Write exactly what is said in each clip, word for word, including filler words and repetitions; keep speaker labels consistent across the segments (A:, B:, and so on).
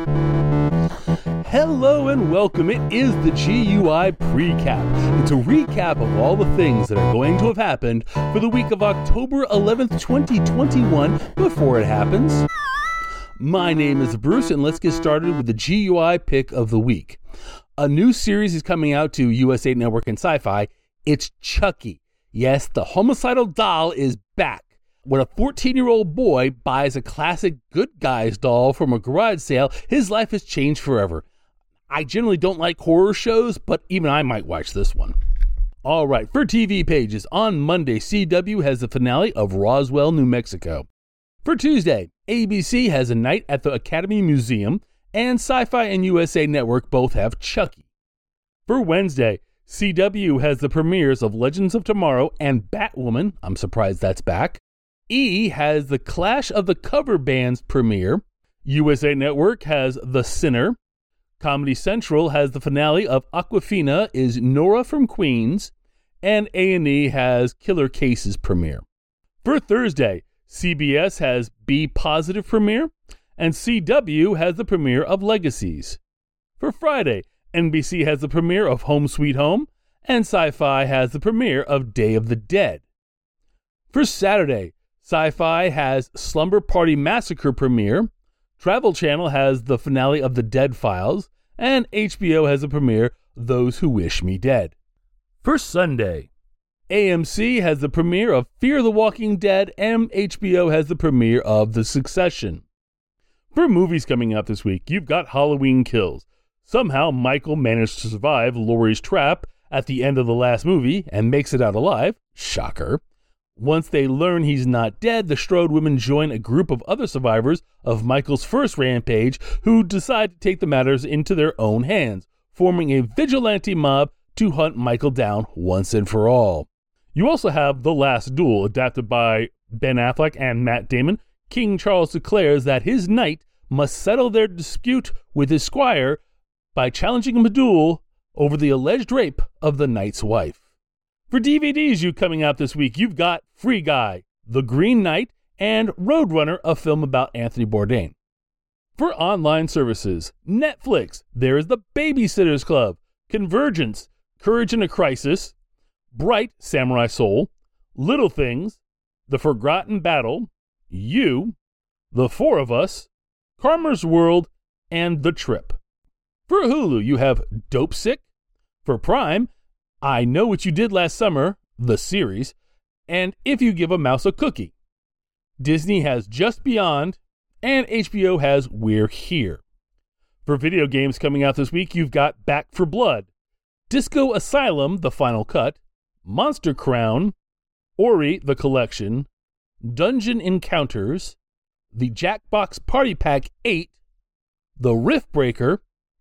A: Hello and welcome. It is the G U I Precap. It's a recap of all the things that are going to have happened for the week of October eleventh, twenty twenty-one before it happens. My name is Bruce, and let's get started with the G U I pick of the week. A new series is coming out to U S A Network and Sci-Fi. It's Chucky. Yes, the homicidal doll is back. When a fourteen-year-old boy buys a classic Good Guys doll from a garage sale, his life has changed forever. I generally don't like horror shows, but even I might watch this one. All right, for T V pages, on Monday, C W has the finale of Roswell, New Mexico. For Tuesday, A B C has a night at the Academy Museum, and Sci-Fi and U S A Network both have Chucky. For Wednesday, C W has the premieres of Legends of Tomorrow and Batwoman. I'm surprised that's back. E has the Clash of the Cover Bands premiere. U S A Network has The Sinner. Comedy Central has the finale of Awkwafina is Nora from Queens. And A and E has Killer Cases premiere. For Thursday, C B S has Be Positive premiere. And C W has the premiere of Legacies. For Friday, N B C has the premiere of Home Sweet Home. And Sci-Fi has the premiere of Day of the Dead. For Saturday, Sci-Fi has Slumber Party Massacre premiere, Travel Channel has the finale of The Dead Files, and H B O has the premiere Those Who Wish Me Dead. For Sunday, A M C has the premiere of Fear the Walking Dead, and H B O has the premiere of The Succession. For movies coming out this week, you've got Halloween Kills. Somehow Michael managed to survive Laurie's trap at the end of the last movie and makes it out alive. Shocker. Once they learn he's not dead, the Strode women join a group of other survivors of Michael's first rampage who decide to take the matters into their own hands, forming a vigilante mob to hunt Michael down once and for all. You also have The Last Duel, adapted by Ben Affleck and Matt Damon. King Charles declares that his knight must settle their dispute with his squire by challenging him to duel over the alleged rape of the knight's wife. For D V Ds you coming out this week, you've got Free Guy, The Green Knight, and Roadrunner, a film about Anthony Bourdain. For online services, Netflix, there is The Babysitter's Club, Convergence, Courage in a Crisis, Bright, Samurai Soul, Little Things, The Forgotten Battle, You, The Four of Us, Karma's World, and The Trip. For Hulu, you have Dope Sick. For Prime, I Know What You Did Last Summer, the series, and If You Give a Mouse a Cookie. Disney has Just Beyond, and H B O has We're Here. For video games coming out this week, you've got Back for Blood, Disco Asylum, The Final Cut, Monster Crown, Ori, The Collection, Dungeon Encounters, the Jackbox Party Pack eight, The Rift Breaker,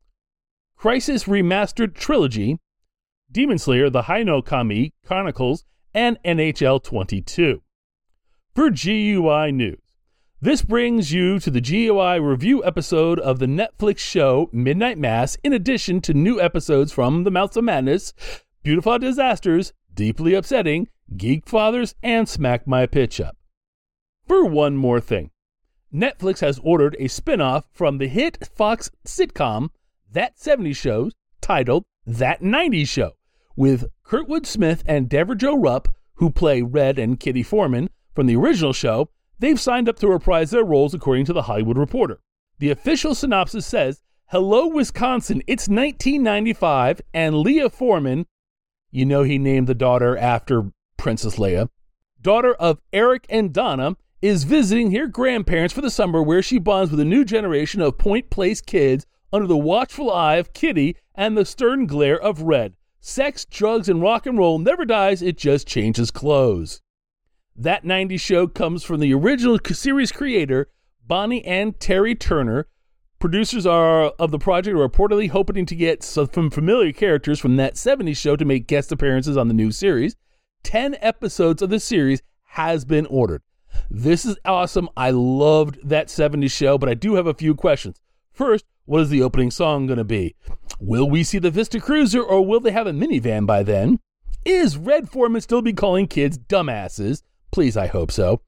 A: Crisis Remastered Trilogy, Demon Slayer, The Haino Kami Chronicles, and N H L twenty-two. For G U I News, this brings you to the G U I review episode of the Netflix show Midnight Mass, in addition to new episodes from The Mouths of Madness, Beautiful Disasters, Deeply Upsetting, Geek Fathers, and Smack My Pitch Up. For one more thing, Netflix has ordered a spin-off from the hit Fox sitcom That seventies Show titled That nineties Show, with Kurtwood Smith and Deborah Jo Rupp, who play Red and Kitty Foreman from the original show. They've signed up to reprise their roles according to The Hollywood Reporter. The official synopsis says, "Hello, Wisconsin, it's nineteen ninety-five, and Leah Foreman," you know he named the daughter after Princess Leia, daughter of Eric and Donna, is visiting her grandparents for the summer, where she bonds with a new generation of Point Place kids under the watchful eye of Kitty and the stern glare of Red. Sex, drugs, and rock and roll never dies, it just changes clothes. That nineties Show comes from the original series creator, Bonnie and Terry Turner. Producers are of the project are reportedly hoping to get some familiar characters from That seventies Show to make guest appearances on the new series. Ten episodes of the series has been ordered. This is awesome. I loved That seventies Show, but I do have a few questions. First, what is the opening song going to be? Will we see the Vista Cruiser, or will they have a minivan by then? Is Red Foreman still be calling kids dumbasses? Please, I hope so.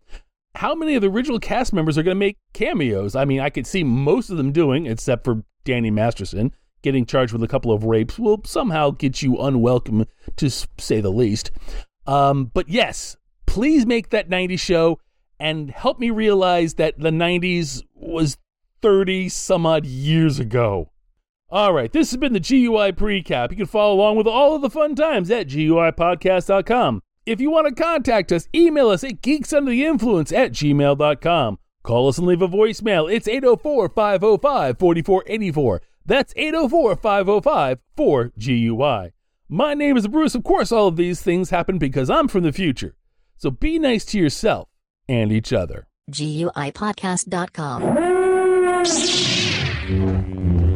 A: how many of the original cast members are going to make cameos? I mean, I could see most of them doing, except for Danny Masterson. Getting charged with a couple of rapes will somehow get you unwelcome, to say the least. Um, but yes, please make that nineties show and help me realize that the nineties was thirty some odd years ago. All right, this has been the G U I Precap. You can follow along with all of the fun times at G U I podcast dot com. If you want to contact us, email us at geeksundertheinfluence at gmail dot com. Call us and leave a voicemail. It's eight oh four, five oh five, four four eight four. That's eight oh four, five oh five, four G U I. My name is Bruce. Of course, all of these things happen because I'm from the future. So be nice to yourself and each other.
B: G U I podcast dot com